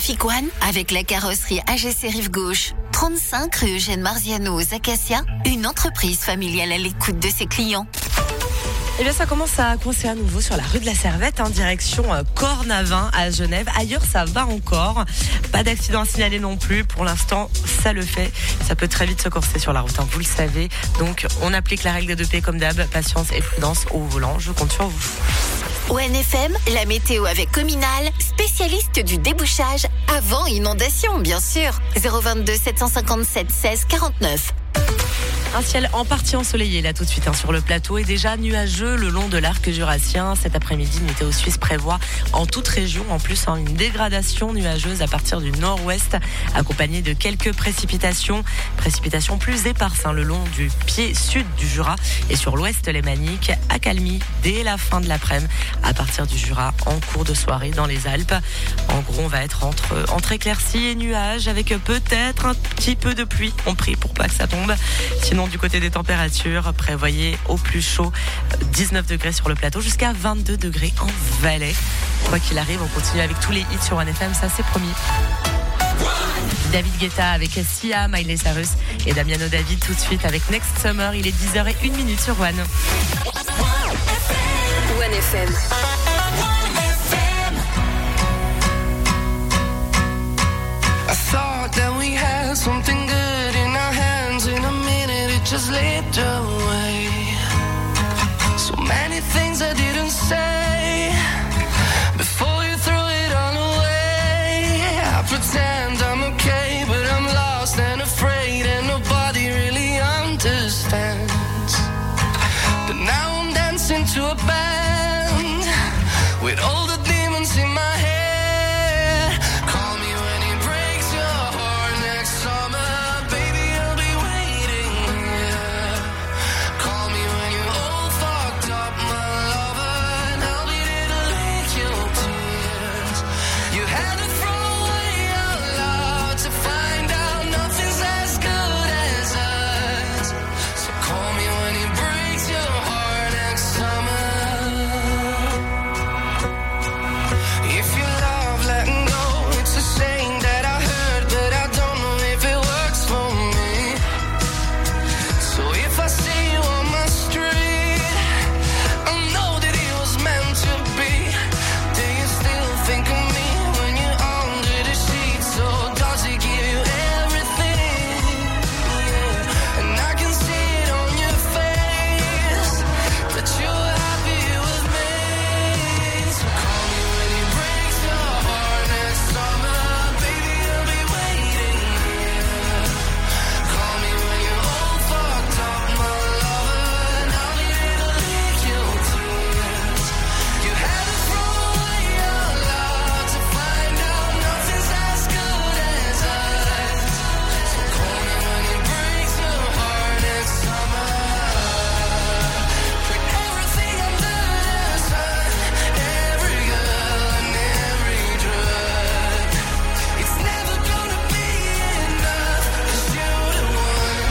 Trafic One avec la carrosserie AGC Rive Gauche. 35 rue Eugène Marziano aux Acacias, une entreprise familiale à l'écoute de ses clients. Eh bien, ça commence à coincer à nouveau sur la rue de la Servette, en direction Cornavin à Genève. Ailleurs, ça va encore. Pas d'accident à signaler non plus. Pour l'instant, ça le fait. Ça peut très vite se corser sur la route, vous le savez. Donc, on applique la règle de paix comme d'hab. Patience et prudence au volant. Je compte sur vous. ONFM, la météo avec Cominal, spécialiste du débouchage avant inondation, bien sûr. 022 757 16 49. Un ciel en partie ensoleillé là tout de suite sur le plateau et déjà nuageux le long de l'arc jurassien. Cet après-midi, Météo Suisse prévoit en toute région en plus une dégradation nuageuse à partir du nord-ouest accompagnée de quelques précipitations plus éparses le long du pied sud du Jura et sur l'ouest lémanique, accalmie dès la fin de l'après-midi à partir du Jura en cours de soirée dans les Alpes. En gros, on va être entre éclaircies et nuages avec peut-être un petit peu de pluie. On prie pour pas que ça tombe. Sinon, du côté des températures, prévoyez au plus chaud 19 degrés sur le plateau jusqu'à 22 degrés en Valais. Quoi qu'il arrive, on continue avec tous les hits sur OneFM, ça c'est promis. David Guetta avec Sia, Miley Cyrus et Damiano David tout de suite avec Next Summer. Il est 10h01 sur One. OneFM. I thought that we had something good in our hands. In a minute it just slipped away. So many things I didn't say before you threw it all away. I pretend I'm okay, but I'm lost and afraid, and nobody really understands. But now I'm dancing to a band with all the demons in my head. Call me when it breaks your heart next summer, baby, I'll be waiting here. Call me when you're all fucked up, my lover, and I'll be there to lick your tears. You had to throw away your love to find out nothing's as good as us. So call me when it breaks your heart next summer. If you love letting go, it's a saying that I heard, but I don't know if it works for me. So if I see you on my street, I know that it was meant to be. Do you still think of me when you're under the sheets? Or does it give you everything? Yeah. And I can see it on your face that you're happy with me. So call me when it breaks your heart next summer, baby, I'll be waiting here. Call me when you're all fucked up, my lover, and I'll be there to lick your tears. You had to throw away your love to find out nothing's as good as us. So call me when it breaks your heart next summer. Put everything under the sun, every girl and every drug. It's never gonna be enough, 'cause you're the one.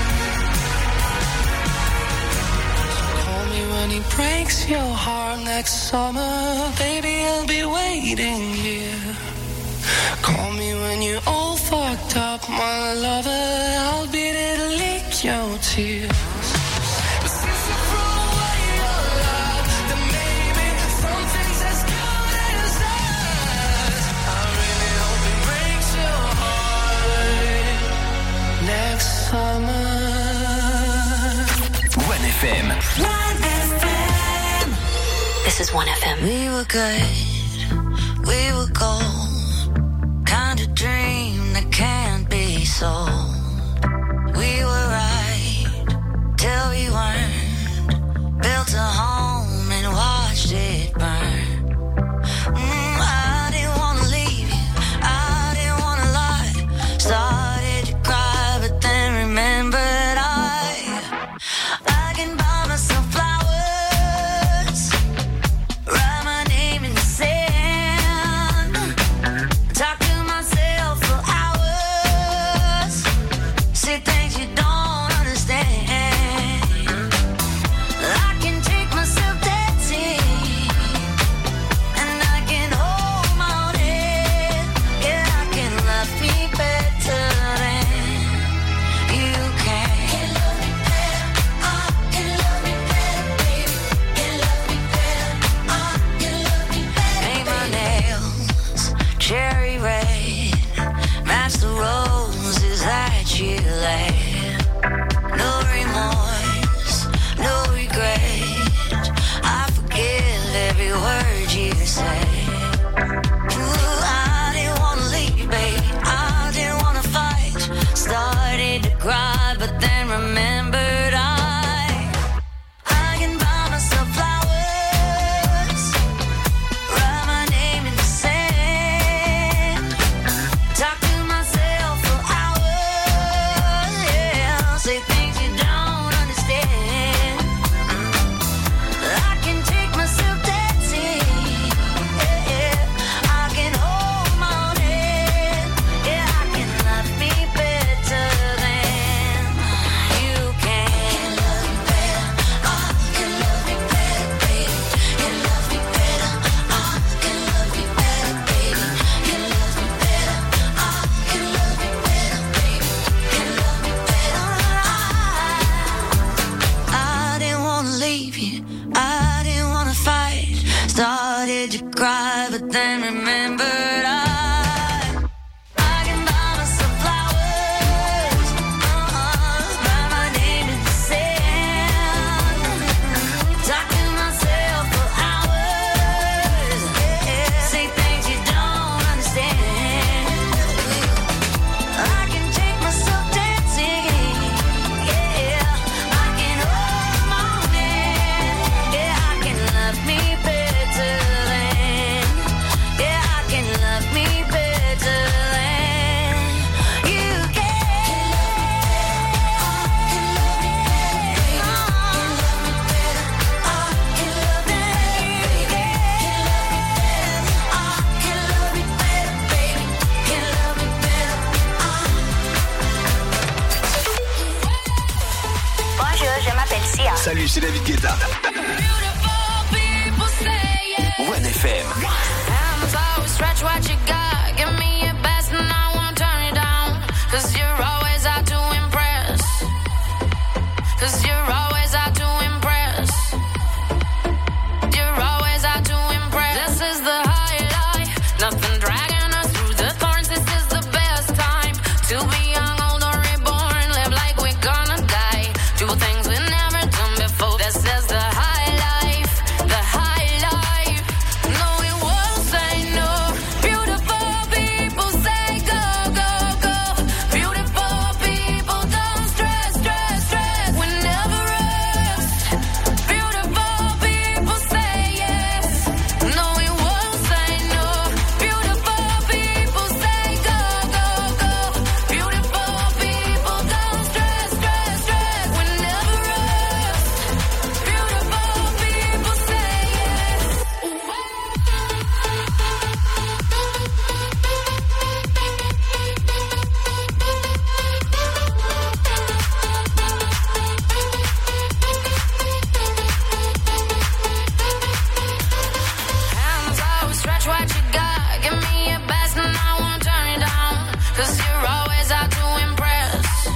Call me when he breaks your heart next summer, baby, I'll be waiting here. Call me when you're all fucked up, my lover, I'll be there to lick your tears. But since you threw away your love, then maybe something's as good as us. I really hope it breaks your heart next summer. OneFM. This is OneFM. We were good, we were gold, kind of dream that can't be sold. We were right till we weren't, built a home and watched it burn. I didn't want to leave you, I didn't want to lie, started to cry but then remembered I can buy myself flowers, write my name in the sand, talk to myself for hours, say things you don't Salut, c'est David Guetta. One FM. Hands always stretch what you got. Give me your best and I won't turn it down. 'Cause you're always out to impress. 'Cause you're always out to impress. You're always out to impress. This is the high life. Nothing dragging us through the thorns. This is the best time to be young, old or reborn. Live like we're gonna die. Do things we never done before. This is the high life. The high life. No, we won't say no. Beautiful people say go, go, go. Beautiful people don't stress, stress, stress. We never rest. Beautiful people say yes. No, we won't say no. Beautiful people say go, go, go. Beautiful people don't stress, stress, stress. We never rest. Beautiful people say yes. Hands always stretch what you got. Give me your best and I won't turn it down. 'Cause you're always out to impress.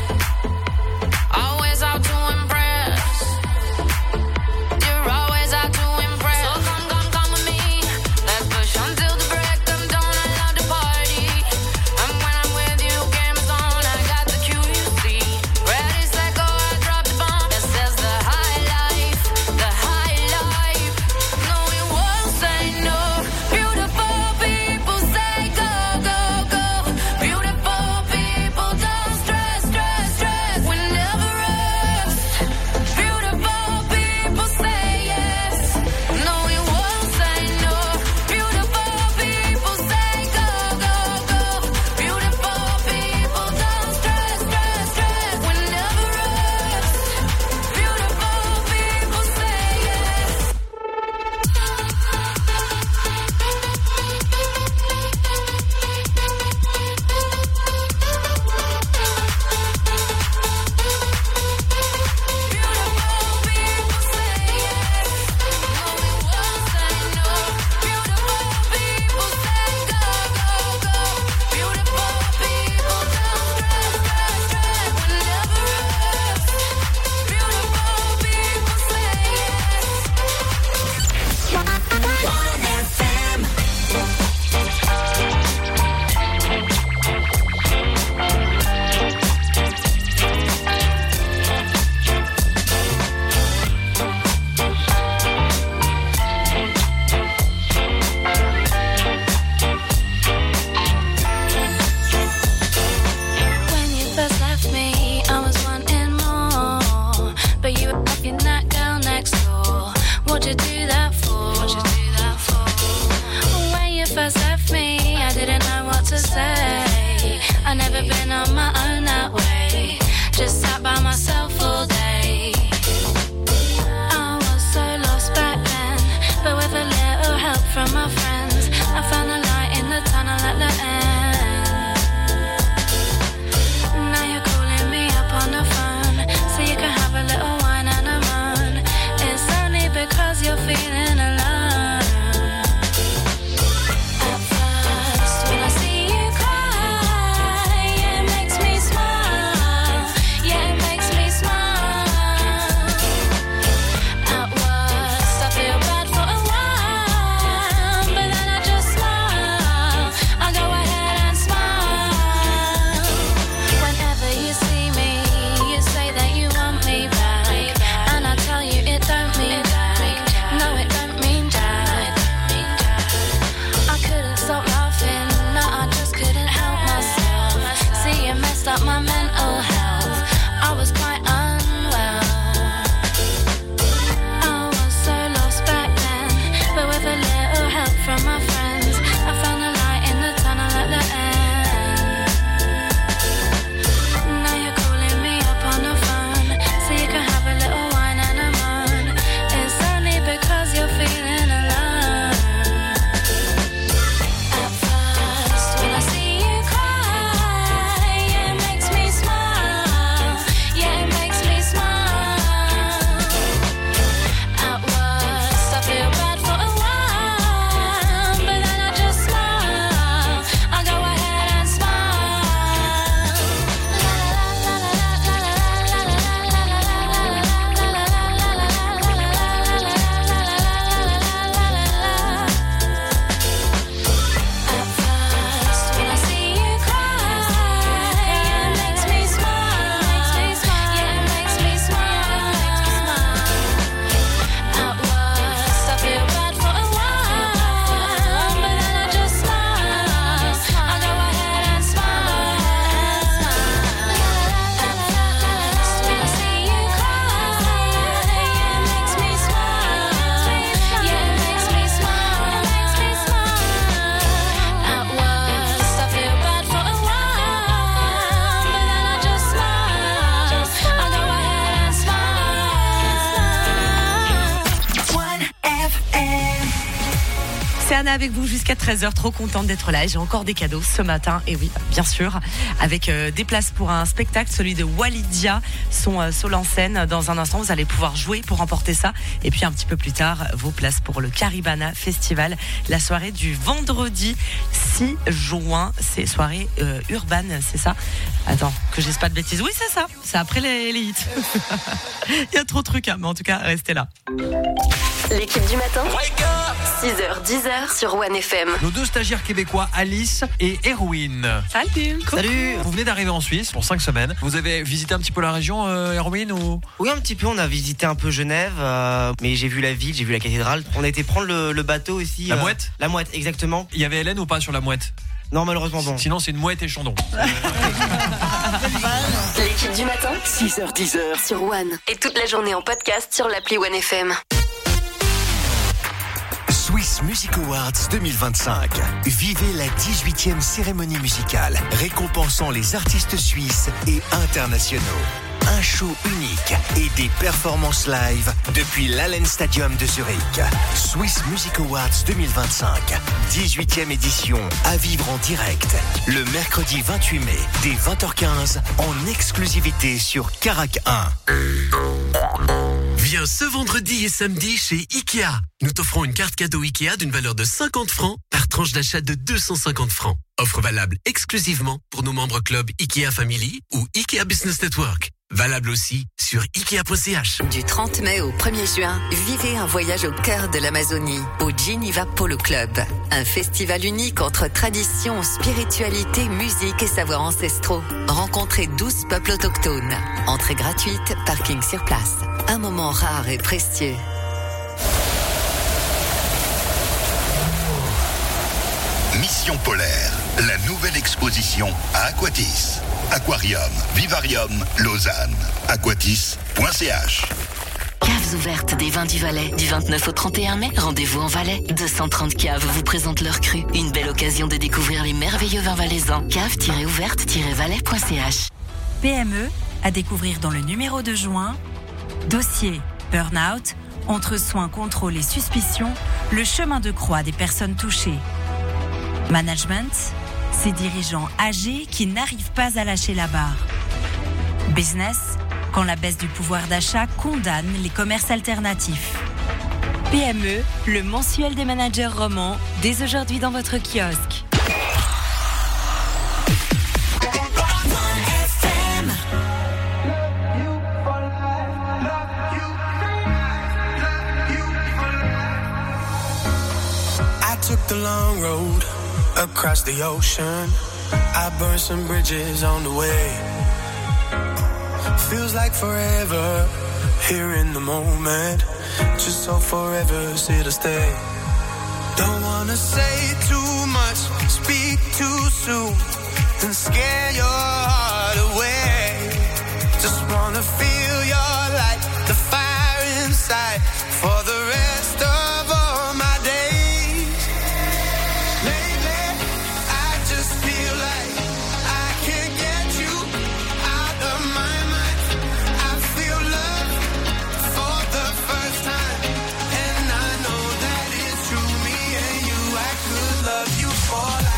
Always out to impress. You're always out to impress. So come with me. Let's push until the break of dawn. I love to party. And when I'm with you, game is on. I got the cue, you see. Ready, set, go, I drop the bomb. This is the high life. The high life. No, we won't say no. Beautiful people say go, go, go. Beautiful people don't stress, stress, stress. We never rest. Beautiful people say yes. No, we won't say no. Beautiful people say go, go, go. Beautiful people don't stress, stress, stress. We never rest. Beautiful people say yes. When you first left me, I was wanting more. But you were fucking that girl next door. What'd you do that for? When you first left me, I didn't know what to say. I never been on my own that way. Just sat by myself all day. I was so lost back then, but with a little help from my friends, I found the light in the tunnel at the end. Now you're calling me up on the phone, so you can have a little wine and a moan. It's only because you're feeling alone. At first, when I see you cry, it makes me smile. C'est Anna avec vous jusqu'à 13h, trop contente d'être là. J'ai encore des cadeaux ce matin, et oui, bien sûr, avec des places pour un spectacle, celui de Walidia, son solo en scène. Dans un instant, vous allez pouvoir jouer pour remporter ça. Et puis un petit peu plus tard, vos places pour le Caribana Festival, la soirée du vendredi 6 juin. C'est soirée urbaine, c'est ça? Attends, que je dise pas de bêtises. Oui, c'est ça. C'est après les hits. Il y a trop de trucs, hein, mais en tout cas, restez là. L'équipe du matin, 6h, 10h sur One FM. Nos deux stagiaires québécois, Alice et Erwin. Salut. Salut. Vous venez d'arriver en Suisse pour 5 semaines. Vous avez visité un petit peu la région, Erwin, ou... Oui, un petit peu. On a visité un peu Genève, mais j'ai vu la ville, j'ai vu la cathédrale. On a été prendre le bateau aussi. La mouette. La mouette, exactement. Il y avait Hélène ou pas sur la mouette? Non, malheureusement non. Sinon, c'est une mouette et chandon. L'équipe du matin, 6h, 10h sur One. Et toute la journée en podcast sur l'appli One FM. Swiss Music Awards 2025. Vivez la 18e cérémonie musicale récompensant les artistes suisses et internationaux. Un show unique et des performances live depuis l'Allen Stadium de Zurich. Swiss Music Awards 2025, 18e édition à vivre en direct le mercredi 28 mai dès 20h15 en exclusivité sur Carac 1. Viens ce vendredi et samedi chez Ikea. Nous t'offrons une carte cadeau Ikea d'une valeur de 50 francs par tranche d'achat de 250 francs. Offre valable exclusivement pour nos membres club Ikea Family ou Ikea Business Network. Valable aussi sur Ikea.ch. Du 30 mai au 1er juin, vivez un voyage au cœur de l'Amazonie, au Geneva Polo Club. Un festival unique entre tradition, spiritualité, musique et savoirs ancestraux. Rencontrez 12 peuples autochtones. Entrée gratuite, parking sur place. Un moment rare et précieux. Mission Polaire, la nouvelle exposition à Aquatis. Aquarium, Vivarium, Lausanne. Aquatis.ch. Caves ouvertes des vins du Valais. Du 29 au 31 mai, rendez-vous en Valais. 230 caves vous présentent leur cru. Une belle occasion de découvrir les merveilleux vins valaisans. Cave-ouverte-valais.ch. PME, à découvrir dans le numéro de juin. Dossier, burn-out, entre soins, contrôle et suspicion, le chemin de croix des personnes touchées. Management, ces dirigeants âgés qui n'arrivent pas à lâcher la barre. Business, quand la baisse du pouvoir d'achat condamne les commerces alternatifs. PME, le mensuel des managers romans, dès aujourd'hui dans votre kiosque. I took the long road across the ocean. I burned some bridges on the way. Feels like forever here in the moment. Just so forever here to stay. Don't wanna say too much, speak too soon, and scare your heart away. Just wanna feel your light, the fire inside, for the rest of all my days. Lately, I just feel like I can't get you out of my mind. I feel love for the first time, and I know that it's true. Me and you, I could love you for life.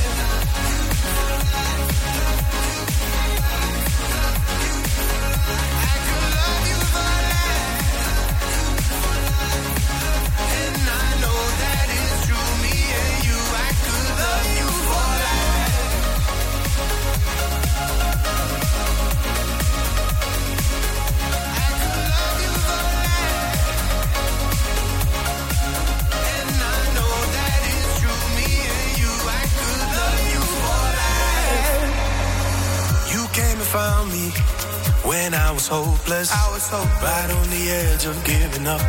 Found me when I was hopeless. Right on the edge of giving up.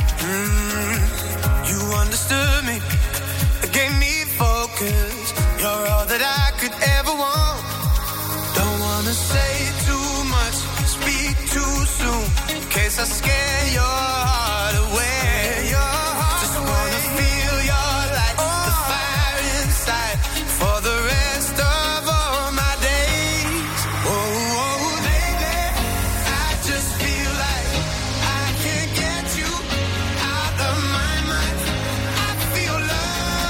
You understood me, gave me focus. You're all that I could ever want. Don't wanna say too much, speak too soon, in case I scare your heart away. Just wanna feel your light, the fire inside, for the rest of all my days. Lately, I just feel like I can't get you out of my mind. I feel love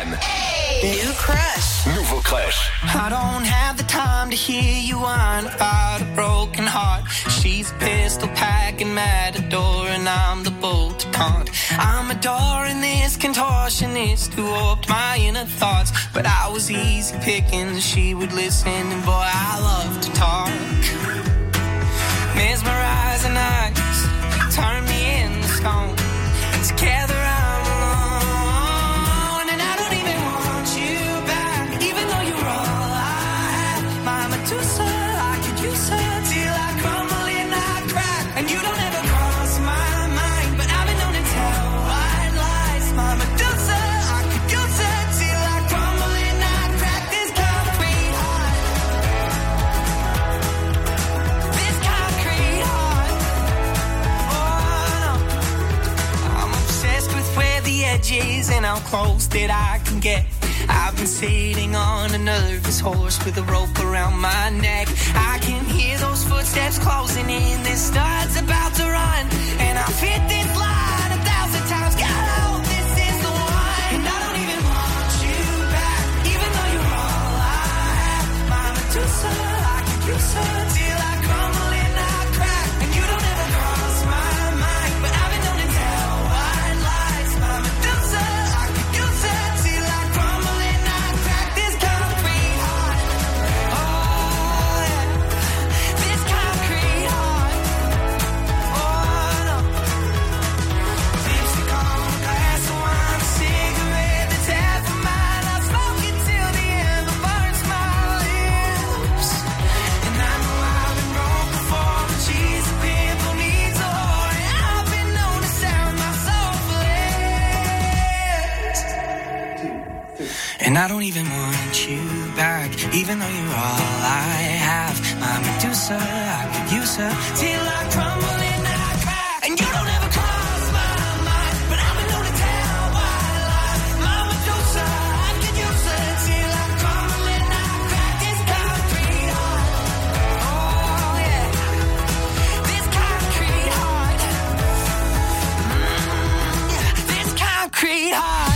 Lausanne. New crush. Nouveau crush. I don't have the time to hear you whine about a broken heart. She's a pistol packing matador and I'm the bolt to taunt. I'm adoring this contortionist who warped my inner thoughts. But I was easy picking, she would listen and boy I love to talk. Mesmerizing eyes turn me into stone. Together I'm alone and I don't even want you back. Even though you're all I have, my Medusa, I could use her till I crumble and I crack. And you don't ever cross my mind, but I've been known to tell white lies. My Medusa, I could use her till I crumble and I crack. This concrete heart, this concrete heart. Oh no, I'm obsessed with where the edge is and how close that I can get. I've been sitting on a nervous horse with a rope around my neck. I can hear those footsteps closing in. This star's about to run, and I've hit this line 1,000 times. God, I hope this is the one. And I don't even want you back, even though you're all I have. My Medusa, I could use her till I crumble and I crack. And you don't ever cross my mind, but I've been known to tell white lies. My Medusa, I could use her till I crumble and I crack. This concrete heart, oh yeah, this concrete heart, oh no. Lipstick on a glass of wine, a cigarette that's half of mine. I smoke it till the ember burns my lips. And I know I've been broke before, but she's a pimple needs a whore. And I've been known to sound my soul for less. And I don't even want you back, even though you're all I have. My Medusa, I could use her till I crumble and I crack. And you don't ever cross my mind, but I've been known to tell white lies. My Medusa, I could use her till I crumble and I crack. This concrete heart, oh yeah, this concrete heart, yeah, this concrete heart.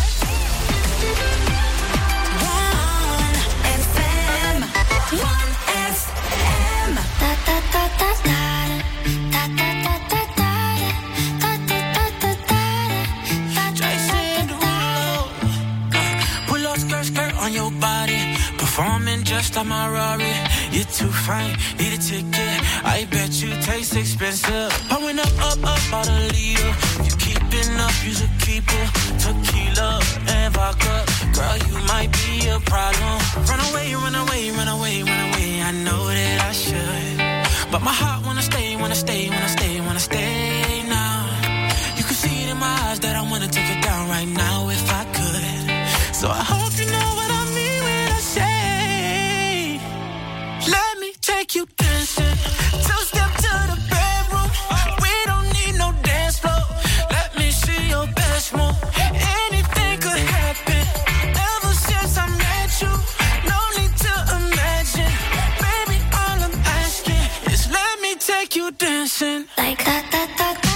Pull up skirt on your body, performing just like my Rari. You're too fine, need a ticket. I bet you taste expensive. Pouring up out a leader. You keeping up, you should keep it. Tequila and vodka, girl, you might be a problem. Run away, run away, run away, run away. I know that I should, but my heart wanna stay, wanna stay, wanna stay, wanna stay now. You can see it in my eyes that I wanna take it down right now if I could. So I hope you know what I mean when I say, let me take you dancing. Two-step to the bedroom. We don't need no dance floor. Let me see your best move. Anything could happen. Ever since I met you, no need to imagine. Baby, all I'm asking is let me take you dancing. Like that, that, that, that.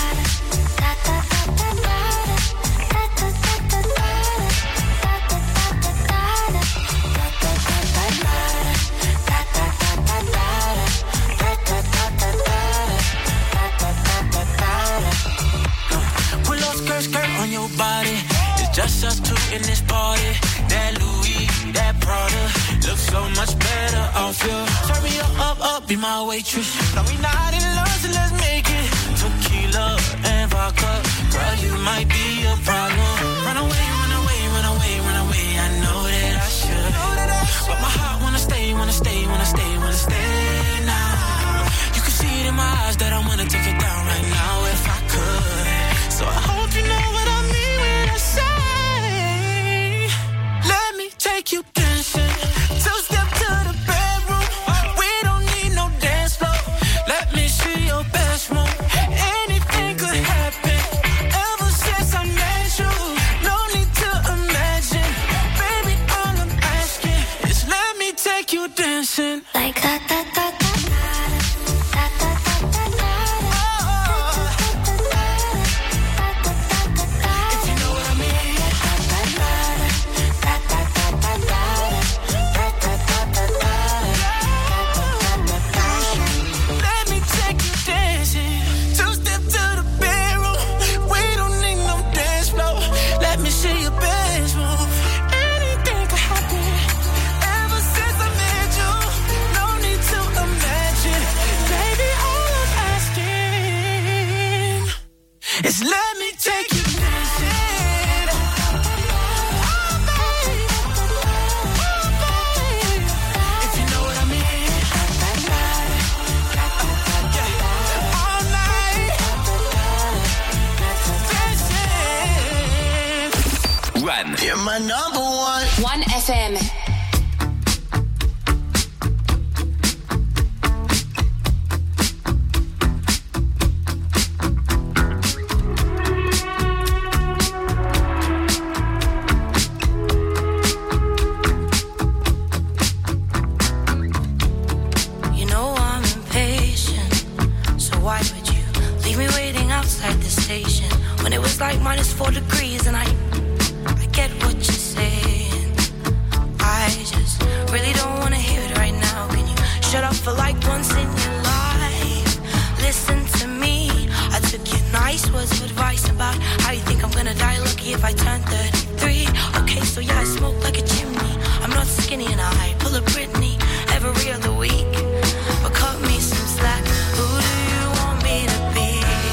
Skirt on your body, it's just us two in this party. That Louis, that Prada, looks so much better off you. Turn me up, be my waitress. No, we not in love, so let's make it. Tequila and vodka, girl, you might be a problem. Run away, run away, run away, run away. I know that I should, but my heart wanna stay, wanna stay, wanna stay, wanna stay now. You can see it in my eyes that I wanna take it down right now if I could. So I hope you know what I mean when I say, let me take you dancing. Two-step to the bedroom. We don't need no dance floor. Let me see your best move. Anything could happen. Ever since I met you, no need to imagine. Baby, all I'm asking is let me take you dancing. Like that, that, that, that. One. You're my number one. One FM. When it was like -4 degrees and I get what you're saying. I just really don't wanna hear it right now. Can you shut up for like once in your life? Listen to me. I took your nice words of advice about how you think I'm gonna die lucky if I turn 33. Okay, so yeah, I smoke like a chimney. I'm not skinny and I pull a Britney every other week. But cut me some slack. Who do you want me to be?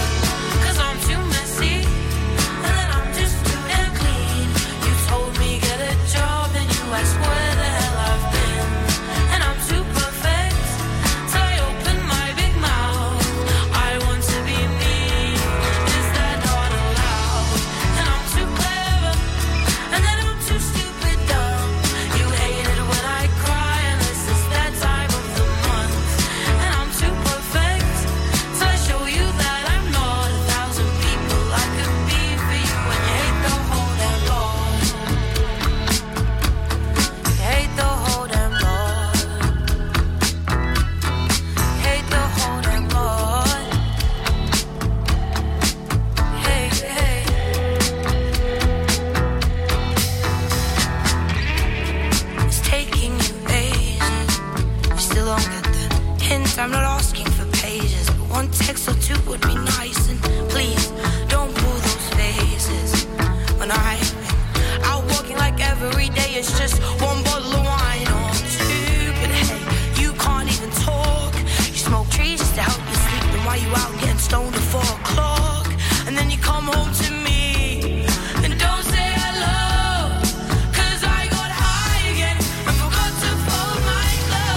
I swear the hell I've been, and I'm too perfect, so I open my big mouth. I want to be me, is that not allowed? And I'm too clever, and then I'm too stupid dumb. You hate it when I cry, unless it's that time of the month. And I'm too perfect, so I show you that I'm not 1,000 people I could be for you, and you hate the whole damn lot. Hate the whole damn lot. Hate the whole damn lot. Hey, hey. It's taking you ages. You still don't get the hint. I'm not asking for pages, but one text or two would be nice. And please don't pull those faces when I'm out walking like every day. It's just one bottle of wine or two. But hey, you can't even talk. You smoke trees just to help you sleep. Then why you out getting stoned at 4 o'clock? And then you come home to me and don't say hello. 'Cause I got high again and forgot to fold my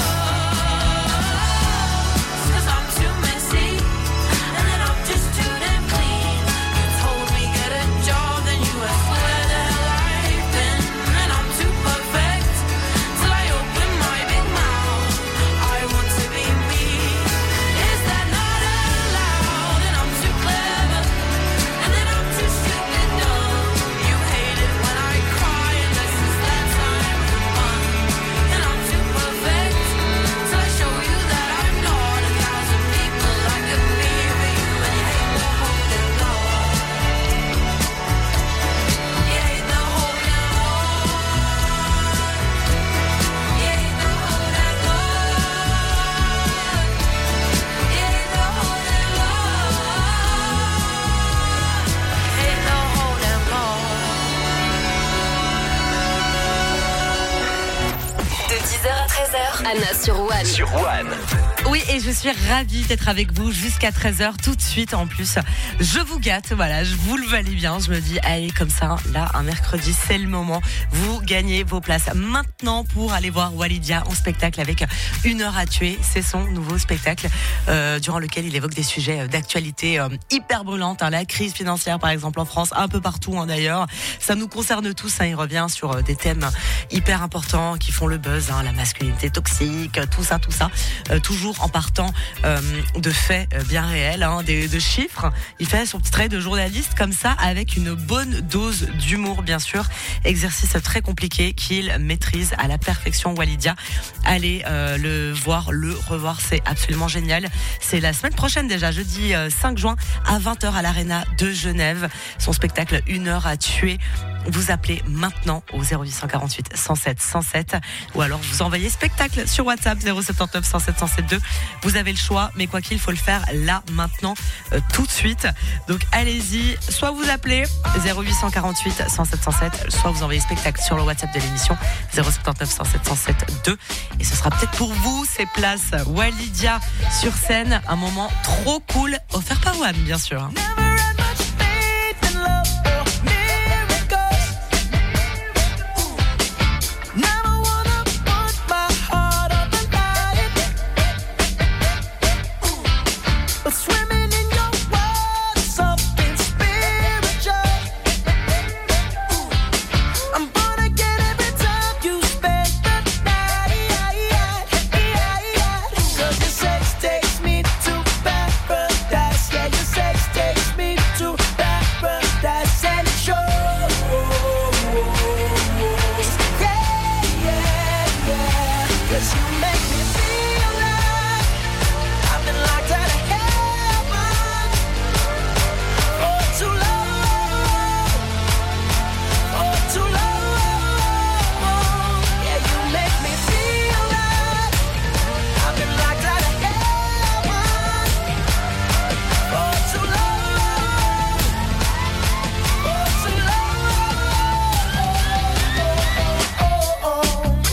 clothes. 'Cause I'm too messy and then I'm just too damn clean. You told me get a job, then you asked where the hell I've been. And I'm too perfect till I open my big mouth. I want to be me. Is that not allowed? And I'm too clever, and then I'm too stupid dumb. You hate it when I cry, unless it's that time of the month. And I'm too perfect, so I show you that I'm not 1,000 people I could be for you. And you hate the whole damn lot. You hate the whole damn lot. You hate the whole damn lot. You hate the whole damn lot. Hate the whole damn lot. De 10h à 13h, Anna sur One. Sur One. Oui, et je suis ravie d'être avec vous jusqu'à 13h tout de suite. En plus, je vous gâte, voilà, je vous le valide bien. Je me dis, allez, comme ça, là, un mercredi, c'est le moment. Vous gagnez vos places maintenant pour aller voir Walidia en spectacle avec 1 heure à tuer. C'est son nouveau spectacle durant lequel il évoque des sujets d'actualité hyper brûlantes. La crise financière, par exemple, en France, un peu partout d'ailleurs. Ça nous concerne tous. Il revient sur des thèmes hyper importants qui font le buzz, la masculinité toxique, tout ça. Toujours en partant de faits bien réels, de chiffres. Il fait son petit trait de journaliste comme ça, avec une bonne dose d'humour, bien sûr. Exercice très compliqué qu'il maîtrise à la perfection, Walidia. Allez le voir, le revoir, c'est absolument génial. C'est la semaine prochaine déjà, jeudi 5 juin à 20h à l'Arena de Genève. Son spectacle 1 heure à tuer. Vous appelez maintenant au 0848 107 107 ou alors vous envoyez spectacle sur WhatsApp 079 107 107 2. Vous avez le choix, mais quoi qu'il faut le faire là, maintenant, tout de suite. Donc allez-y, soit vous appelez 0848 107 107, soit vous envoyez spectacle sur le WhatsApp de l'émission 079 107 107 2. Et ce sera peut-être pour vous ces places Walidia sur scène, un moment trop cool, offert par One, bien sûr. 'Cause you make me feel like I've been locked out of heaven for too long, for too long. Yeah, you make me feel like I've been locked out of heaven for too long, for too long. Oh, oh, oh.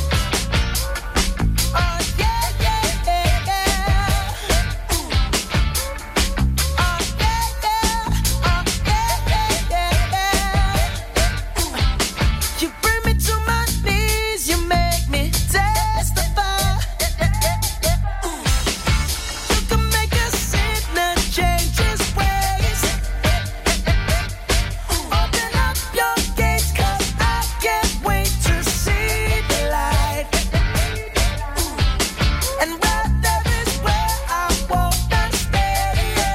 Oh, yeah, yeah, yeah, yeah. Oh, yeah, yeah. Oh, yeah, yeah, yeah, yeah. You bring me to my knees, you make me testify. You can make a sinner change his ways. Open up your gates, 'cause I can't wait to see the light. And right there is where I wanna stay.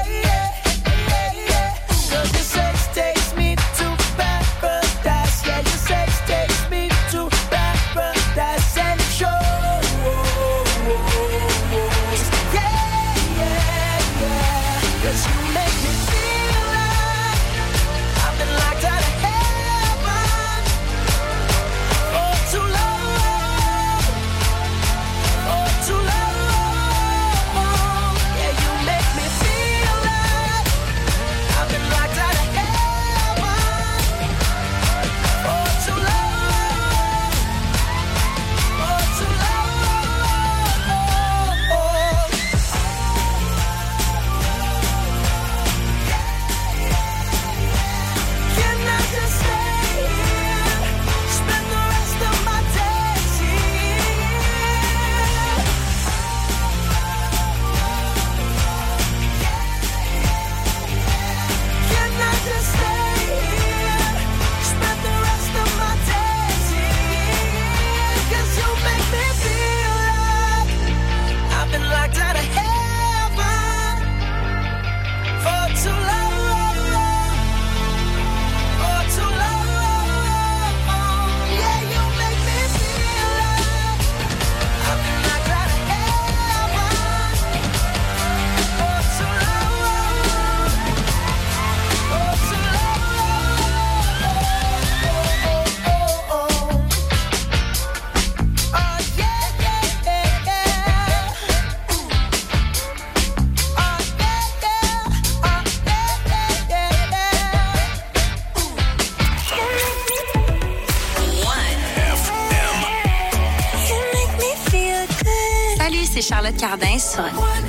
'Cause your sex takes me to paradise. Yeah, your sex takes me to paradise. And it shows. Yeah, yeah, yeah. 'Cause you make me feel like I've been locked out of heaven for too long, for too long. Yeah, you make me feel like I've been locked out of heaven for too long, for too long. Can I just stay here, spend the rest of my days here? Can I just stay here, spend the rest of my days here? 'Cause you make me feel like I've been locked out of heaven for too long, for too long. Yeah, you make me feel like I've been locked out of heaven for too long, for too long. Oh, yeah, yeah, yeah, yeah. Oh, yeah, yeah. Oh, yeah, yeah, yeah. Salut, c'est Charlotte Cardin sur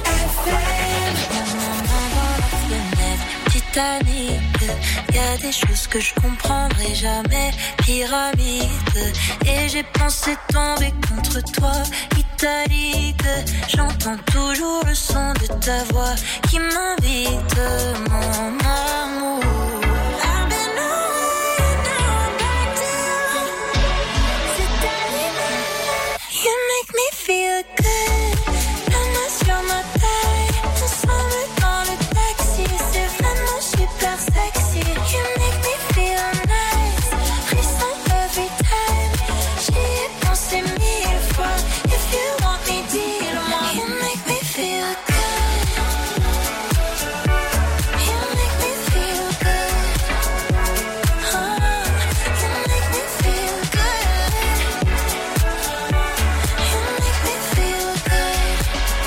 Titanic, y a des choses que je comprendrai jamais. Pyramide, et j'ai pensé tomber contre toi. Italique, j'entends toujours le son de ta voix qui m'invite, mon amour. I've been away, now I'm back to you. C'est terminé. You make me feel good. La main sur ma taille, ensemble dans le taxi, c'est vraiment super sexy. You make me feel nice, frisson every time. J'y ai pensé 1000 fois. If you want me, dis-le-moi. You make me feel good. You make me feel good. Oh, you make me feel good. You make me feel good.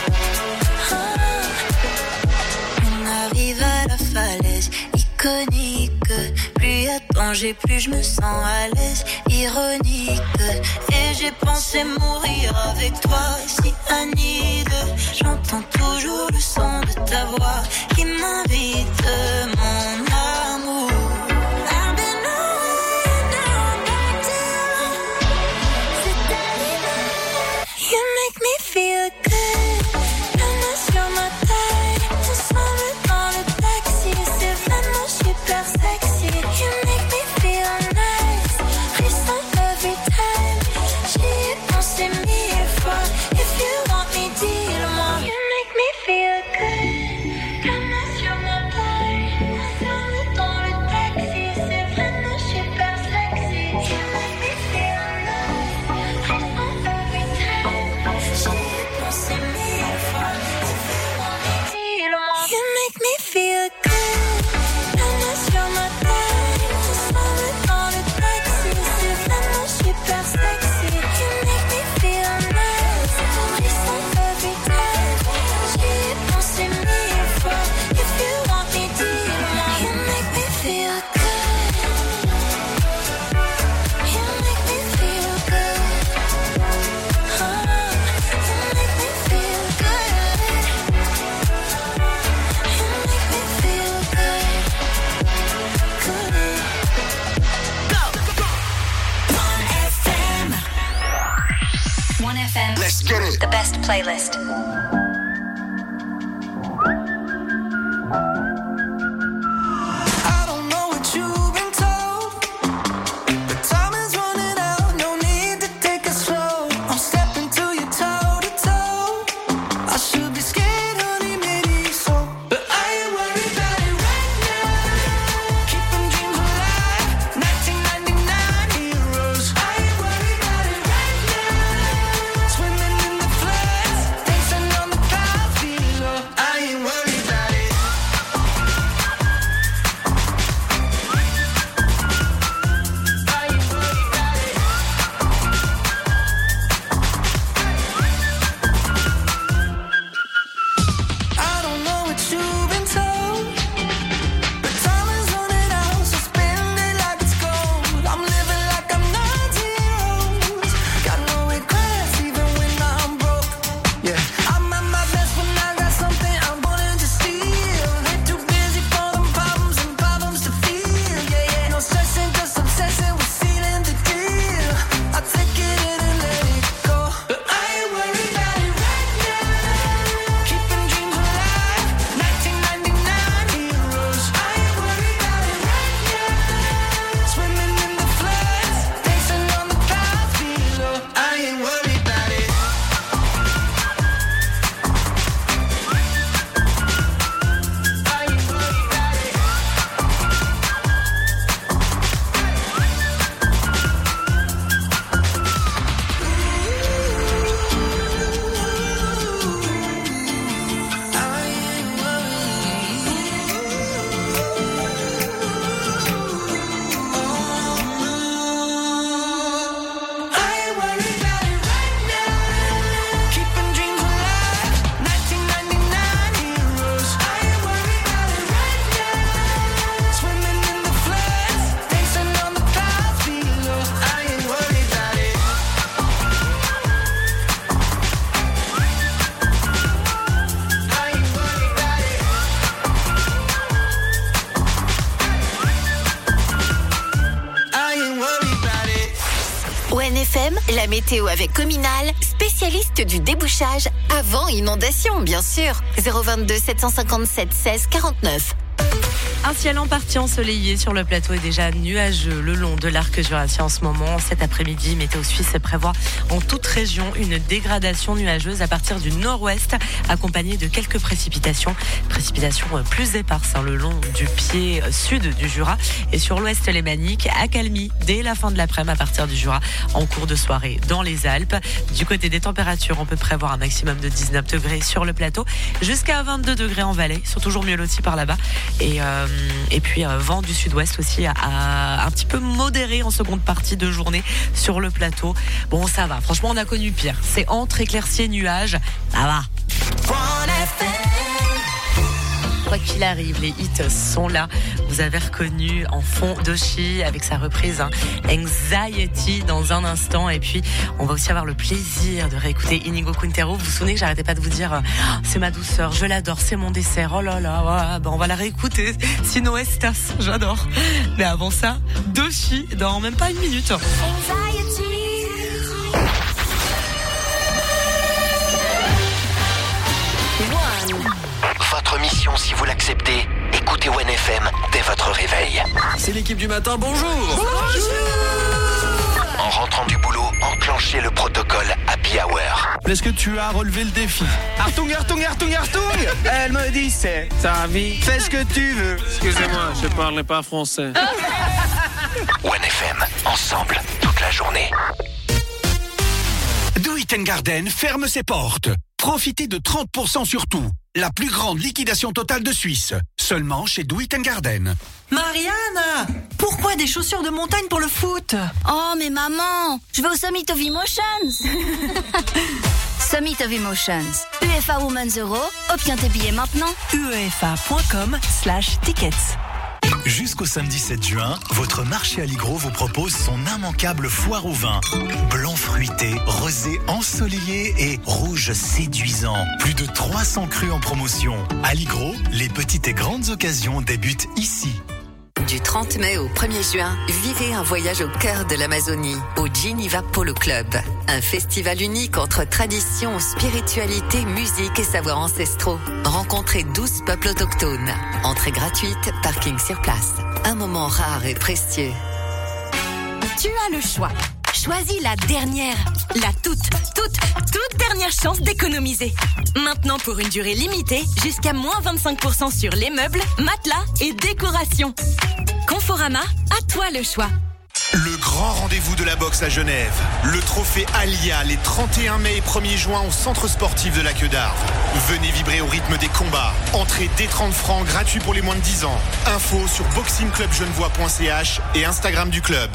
Oh. On arrive à la falaise iconique. Plus y a de danger, plus je me sens à l'aise. Ironique. Et j'ai pensé mourir avec toi, cyanide. J'entends toujours le son de ta voix qui m'invite, mon amour. I've been away, now I'm back to you. C'est terminé. You make me feel good. La main sur ma taille, ensemble dans le taxi, c'est vraiment super sexy. You make me feel nice, frisson every time. J'y ai pensé 1000 fois. If you want me, dis-le-moi. You make me feel good. La main sur ma taille, ensemble Let's get it. The best playlist. I don't know what you've been told, but time is running out. No need to take it slow. I'm stepping to you toe to toe. I should be scared, honey, maybe so, but I ain't worried about it right now. Keeping dreams alive, 1999 heroes. I ain't worried about it right now. Swimming in the floods, dancing on the clouds below. I ain't worried about it. I don't know what you've been told, but time is running out, so spend it like it's gold. I'm living like I'm 19 years. Got no regrets even when I'm broke. Yeah, I'm at my best when I got something I'm wanting to steal. Ain't too busy for them problems and problems to feel. Yeah, yeah, no stressing, just obsessing with sealing the deal. I take it in and let it go, but I ain't worried about it right now. Keeping dreams alive, 1999 heroes. I ain't worried about it right now. Swimming in the floods, dancing on the clouds below. I ain't worried about it. I ain't worried about it. I ain't worried about it right now. Keeping dreams alive, 1999 heroes. I ain't worried about it right now. Swimming in the floods, dancing on the clouds below. I ain't worried about it. I ain't worried about it. I ain't worried about it. ONFM, la météo avec Cominal, spécialiste du débouchage avant inondation, bien sûr. 022 757 16 49. Un ciel en partie ensoleillé sur le plateau et déjà nuageux le long de l'arc jurassien en ce moment. Cet après-midi, Météo Suisse prévoit en toute région une dégradation nuageuse à partir du nord-ouest, accompagnée de quelques précipitations. Précipitations plus éparses le long du pied sud du Jura et sur l'ouest lémanique, accalmie dès la fin de l'après-midi à partir du Jura en cours de soirée dans les Alpes. Du côté des températures, on peut prévoir un maximum de 19 degrés sur le plateau jusqu'à 22 degrés en vallée. Ils sont toujours mieux lotis par là-bas. Et puis vent du sud-ouest aussi à un petit peu modéré en seconde partie de journée sur le plateau. Bon, ça va. Franchement, on a connu pire. C'est entre éclaircies et nuages. Ça va. Quoi qu'il arrive, les hits sont là. Vous avez reconnu en fond Doshi avec sa reprise Anxiety dans un instant. Et puis, on va aussi avoir le plaisir de réécouter Inigo Quintero. Vous vous souvenez que j'arrêtais pas de vous dire c'est ma douceur, je l'adore, c'est mon dessert. Oh là là, ouais, ben on va la réécouter. Sino Estas, j'adore. Mais avant ça, Doshi dans même pas une minute. Votre mission, si vous l'acceptez, écoutez ONFM dès votre réveil. C'est l'équipe du matin, bonjour. En rentrant du boulot, enclenchez le protocole Happy Hour. Est-ce que tu as relevé le défi? Artung, Artung, Artung, Artung. Elle me dit c'est ta vie, fais ce que tu veux. Excusez-moi, je parlais pas français. ONFM, ensemble, toute la journée. Do It Garden ferme ses portes. Profitez de 30% sur tout. La plus grande liquidation totale de Suisse. Seulement chez Do It Garden. Marianne, pourquoi des chaussures de montagne pour le foot? Oh, mais maman, je vais au Summit of Emotions. Summit of Emotions. UEFA Women's Euro. Obtiens tes billets maintenant. uefa.com/tickets. Jusqu'au samedi 7 juin, votre marché Aligro vous propose son immanquable foire au vin. Blanc fruité, rosé ensoleillé et rouge séduisant. Plus de 300 crus en promotion. Aligro, les petites et grandes occasions débutent ici. Du 30 mai au 1er juin, vivez un voyage au cœur de l'Amazonie, au Geneva Polo Club. Un festival unique entre tradition, spiritualité, musique et savoirs ancestraux. Rencontrez 12 peuples autochtones. Entrée gratuite, parking sur place. Un moment rare et précieux. Tu as le choix. Choisis la dernière, la toute dernière chance d'économiser. Maintenant pour une durée limitée, jusqu'à moins 25% sur les meubles, matelas et décorations. Conforama, à toi le choix. Le grand rendez-vous de la boxe à Genève. Le trophée Alia les 31 mai et 1er juin au centre sportif de la Queue d'Arve. Venez vibrer au rythme des combats. Entrée dès 30 francs, gratuit pour les moins de 10 ans. Info sur boxingclubgenevois.ch et Instagram du club.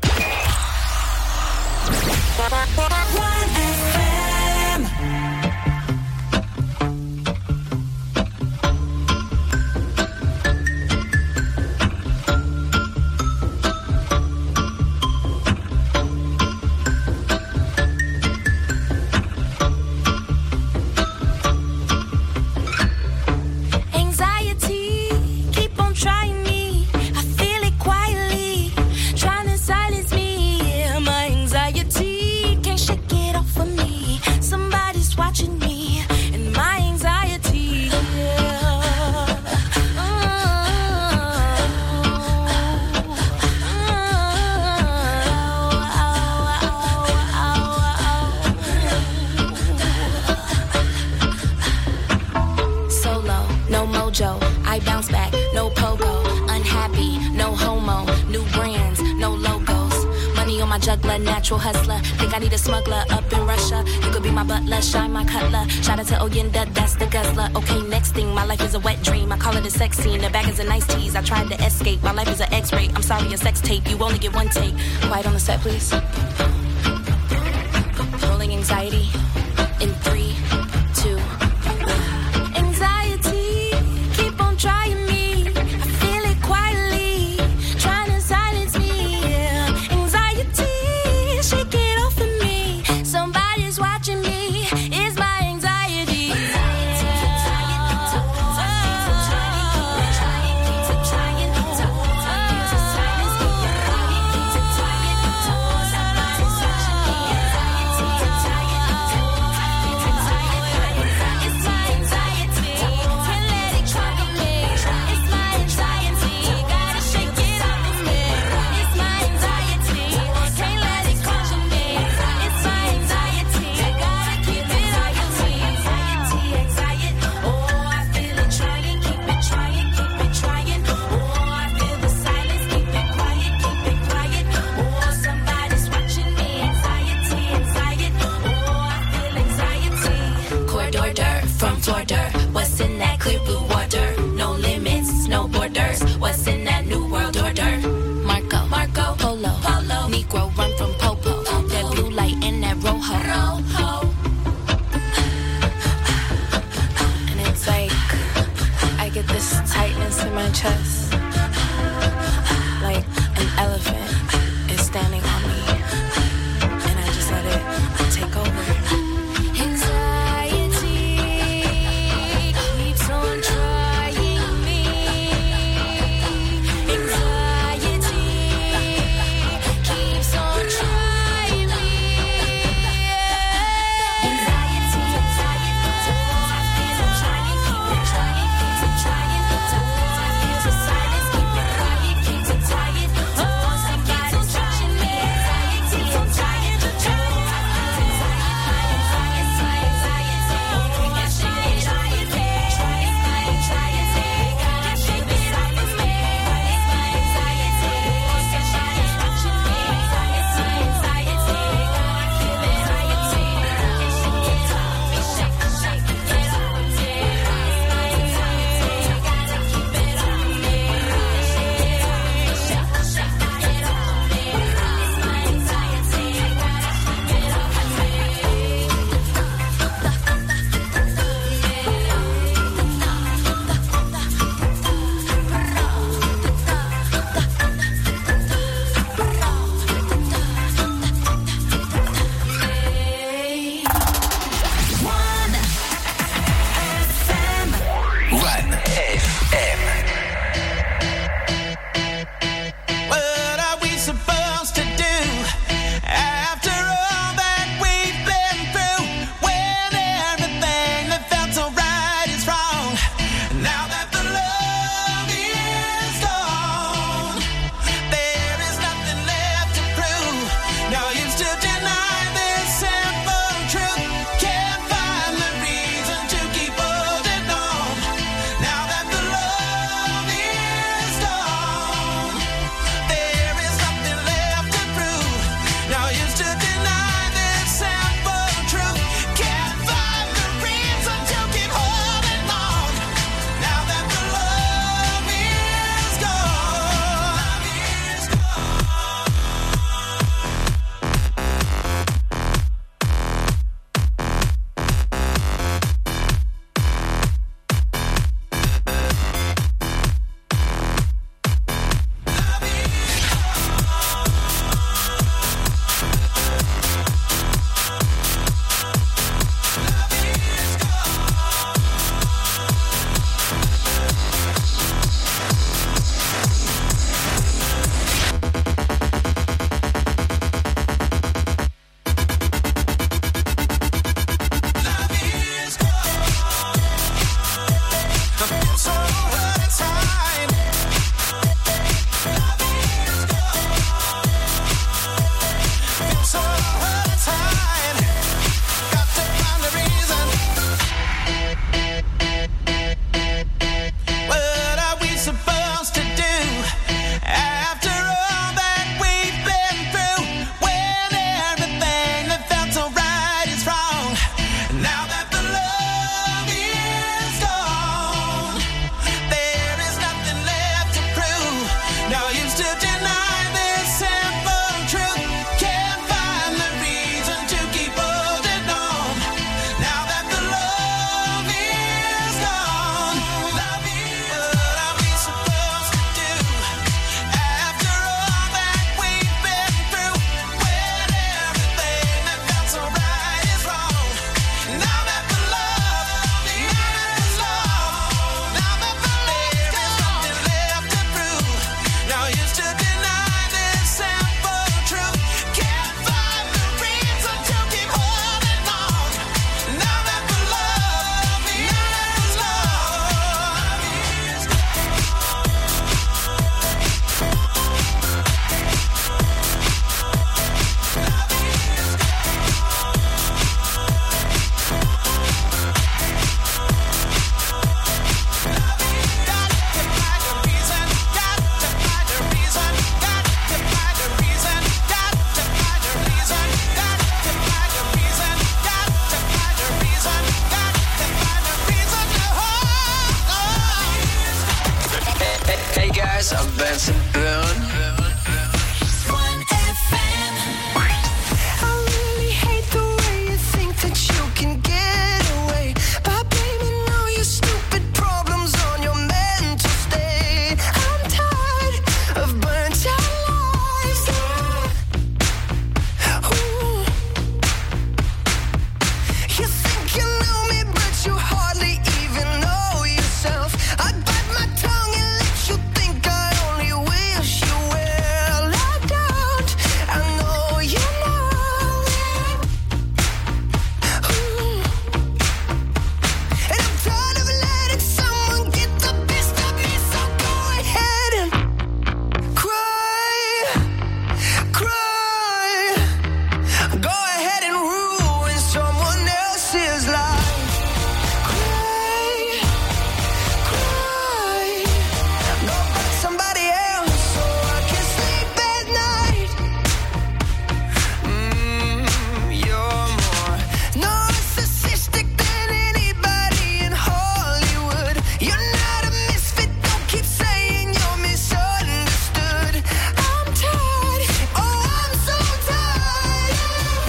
I bounce back, no pogo, unhappy, no homo, new brands, no logos. Money on my juggler, natural hustler. Think I need a smuggler up in Russia. You could be my butler, shine my cutler. Shout out to Oyenda, that's the guzzler. Okay, next thing, my life is a wet dream. I call it a sex scene, the bag is a nice tease. I tried to escape, my life is an X-ray. I'm sorry, a sex tape, you only get one take. Quiet on the set, please. Rolling anxiety in 3, 2, 1. Anxiety, keep on trying me. I feel it quietly, trying to silence me. Anxiety, shake it off of me. Somebody's watching me. It's my anxiety. deny this simple truth. Can't find the reason to keep holding on. Now that the love is gone, there is nothing left to prove. Now used to deny this simple truth. Can't find the reason to keep holding on. Now that the love is gone. So out of time. Feel so out of time. Got to find a reason. What are we supposed to do after all that we've been through? When everything that felt so right is wrong. Now that the love is gone, there is nothing left to prove. Now used to deny this simple truth. Can't find the reason to keep holding on. Now that the love is gone, what are we supposed to do after all that we've been through? When everything that felt so right is wrong. Now that the love is gone, now that the there is nothing left to prove. Now used to deny this simple truth. Can't find the reason to keep holding on. Now that the love is Hey guys, I'm Benson Boone. I really hate the way you think that you can get away by blaming all your stupid problems on your mental state. I'm tired of burnt out lives. Ooh. You think you know me, but you hardly even know yourself. I'd bite my tongue and let you think I only wish you well. I don't. I know you know. Ooh. And I'm tired of letting someone get the best of me, so go ahead and cry, cry. Go ahead and ruin someone else's life. Cry, cry. Go find somebody else so I can sleep at night. You're more narcissistic than anybody in Hollywood. You're not a misfit, don't keep saying you're misunderstood. I'm tired, oh I'm so tired.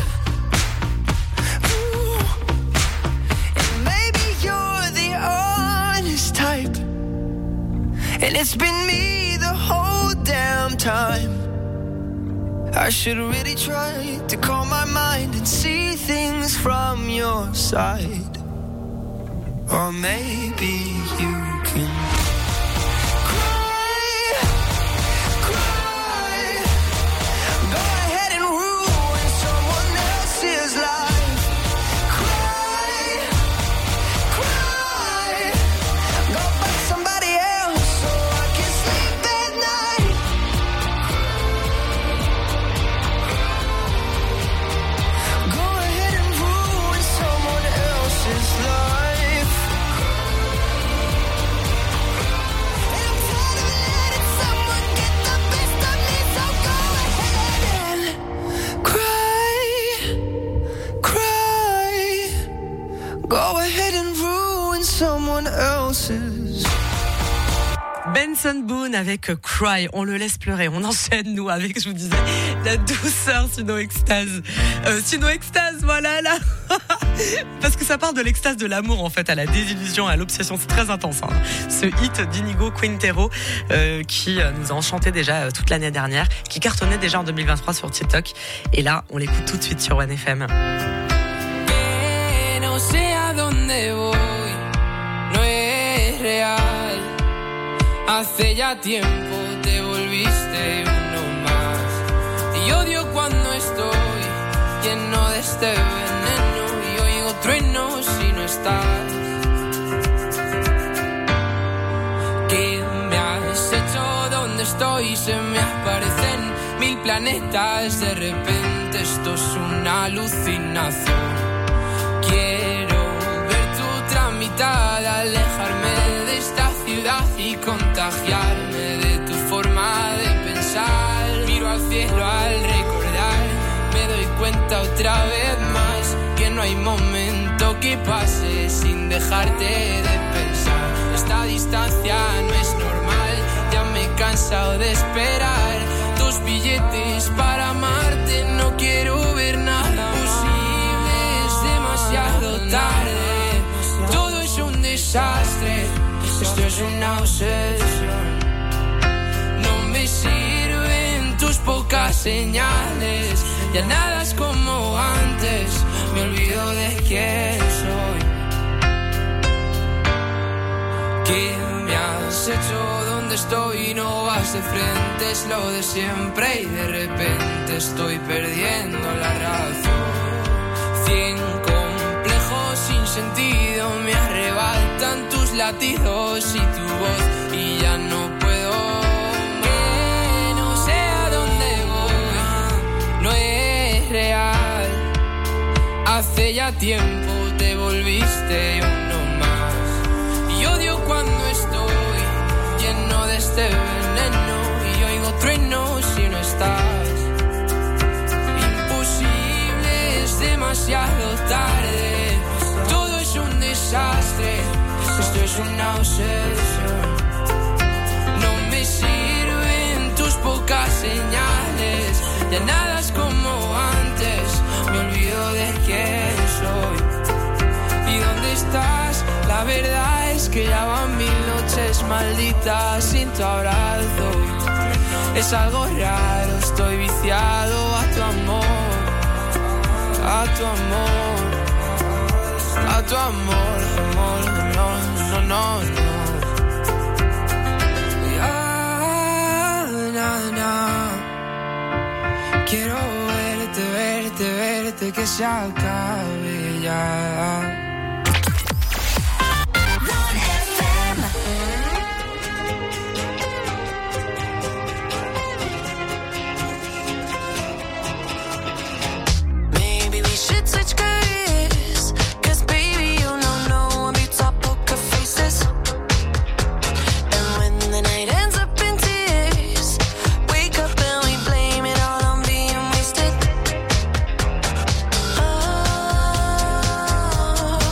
Ooh. And maybe you're the honest type, and it's been me the whole damn time. I should really try to calm my mind and see things from your side. Or maybe you can cry, cry. Go ahead and ruin someone else's life. Cry, cry. Go find somebody else so I can sleep at night. anyone else's. Benson Boone avec Cry, on le laisse pleurer, on enchaîne nous avec, je vous disais, la douceur Sino Extase. Sino Extase, voilà là. Parce que ça part de l'extase de l'amour en fait, à la désillusion, à l'obsession, c'est très intense hein. Ce hit d'Inigo Quintero qui nous a enchanté déjà toute l'année dernière, qui cartonnait déjà en 2023 sur TikTok. Et là, on l'écoute tout de suite sur One FM. No sé a dónde voy, no es real. Hace ya tiempo te volviste uno más. Y odio cuando estoy lleno de este veneno y oigo truenos si no estás. ¿Qué me has hecho? ¿Dónde estoy? Se me aparecen 1000 planetas. De repente esto es una alucinación. Quiero ver tu tramitada, alejarme de esta ciudad y contagiarme de tu forma de pensar. Miro al cielo al recordar, me doy cuenta otra vez más que no hay momento que pase sin dejarte de pensar. Esta distancia no es normal, ya me he cansado de esperar tus billetes para amarte. No quiero ver nada posible, es demasiado tarde. Todo es un desastre. Esto es una obsesión. No me sirven tus pocas señales. Ya nada es como antes. Me olvido de quién soy. ¿Qué me has hecho? ¿Dónde estoy? No vas de frente, es lo de siempre. Y de repente estoy perdiendo la razón. 100 complejos sin sentido me arrebatan tus latidos y tu voz y ya no puedo. Que no sé a dónde voy, no es real. Hace ya tiempo te volviste uno más. Y odio cuando estoy lleno de este veneno y oigo truenos si no estás. Imposible, es demasiado tarde. Todo es un desastre. Esto es una obsesión. No me sirven tus pocas señales. Ya nada es como antes. Me olvido de quién soy. ¿Y dónde estás? La verdad es que ya van 1000 noches malditas sin tu abrazo. Es algo raro, estoy viciado a tu amor. A tu amor. A tu amor, amor, no, no, no, no. Ya, na, na. Quiero verte, verte, verte, que se acabe ya. Oh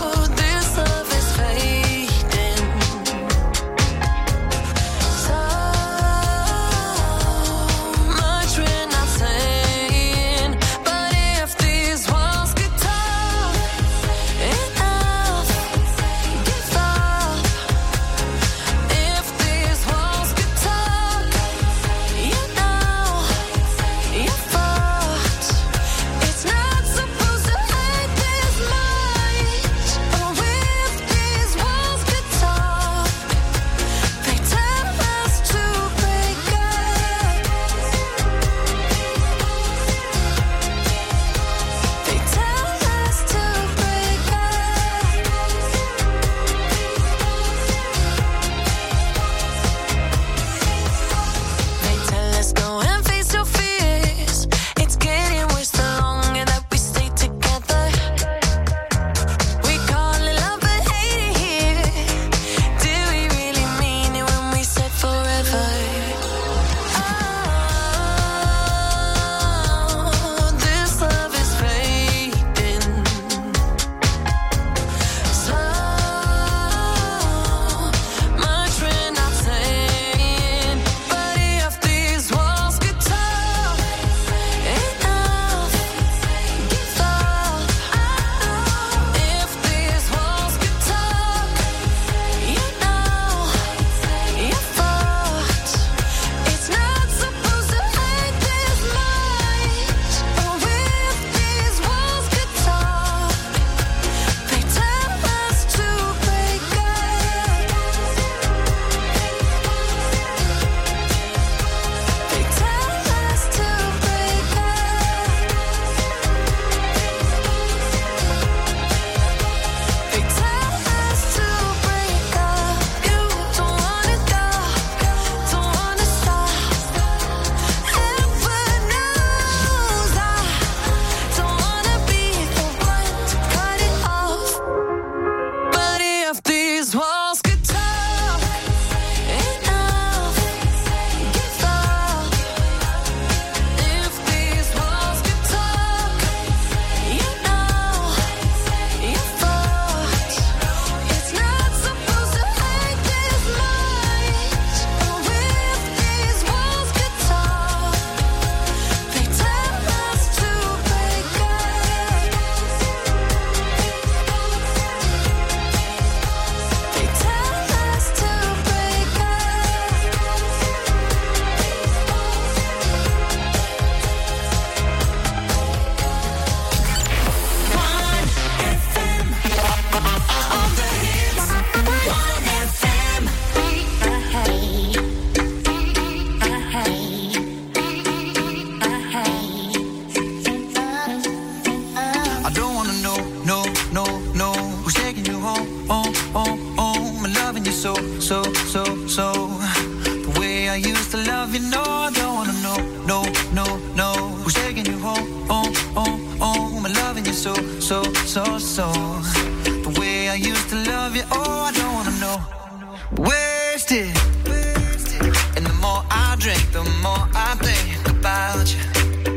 so. The way I used to love you, oh, I don't wanna know. Wasted. And the more I drink, the more I think about you.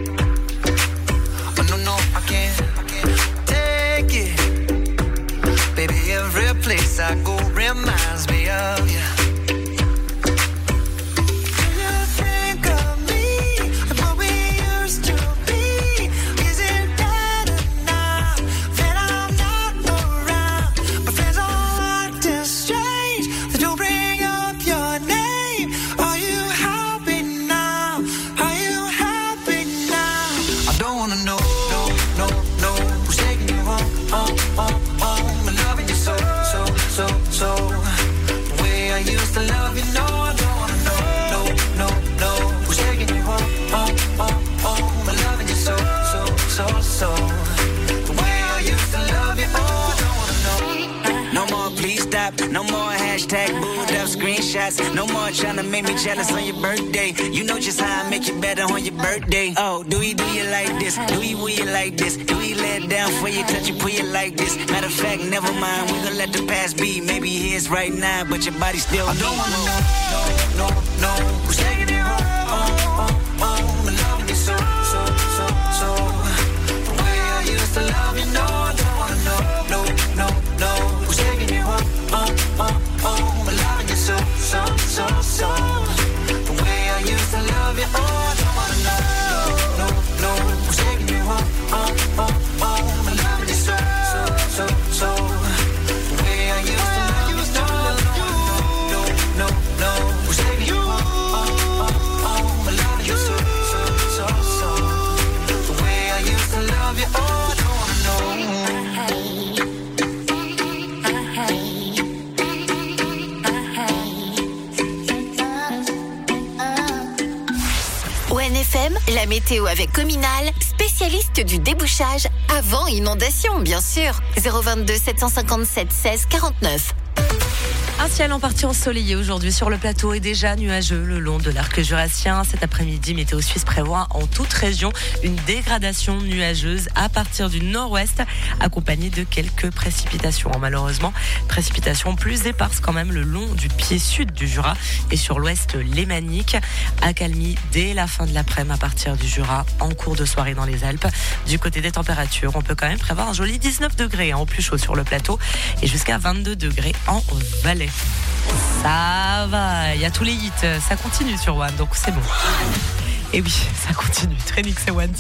Oh, no, I can't take it. Baby, every place I go reminds me of you. No more hashtag booed up screenshots. No more trying to make me jealous on your birthday. You know just how I make you better on your birthday. Oh, do you like this? Do you will you like this? Do you let it down for you, touch you, pull you like this? Matter of fact, never mind, we gon' let the past be. Maybe here's right now, but your body still I don't wanna know, who's taking it home, I'm loving you so. The way I used to love you, no, I don't wanna know, who's taking it home. I'm loving you so. The way I used to love you, oh, I don't wanna know, who's taking you home. I'm loving you so. The way I used to love you, no, who's taking you home. I'm loving you so. The way I used to love you, oh, I don't wanna know. ONFM, la météo avec Cominal, spécialiste du débouchage avant inondation, bien sûr. 022 757 16 49. Un ciel en partie ensoleillé aujourd'hui sur le plateau et déjà nuageux le long de l'arc jurassien. Cet après-midi, Météo Suisse prévoit en toute région une dégradation nuageuse à partir du nord-ouest, accompagnée de quelques précipitations. Malheureusement, précipitations plus éparses quand même le long du pied sud du Jura et sur l'ouest lémanique. Accalmie dès la fin de l'après-midi à partir du Jura, en cours de soirée dans les Alpes. Du côté des températures, on peut quand même prévoir un joli 19 degrés au plus chaud sur le plateau et jusqu'à 22 degrés en Valais. Ça va, il y a tous les hits, ça continue sur One, donc c'est bon. Et oui, ça continue. Trénix et One.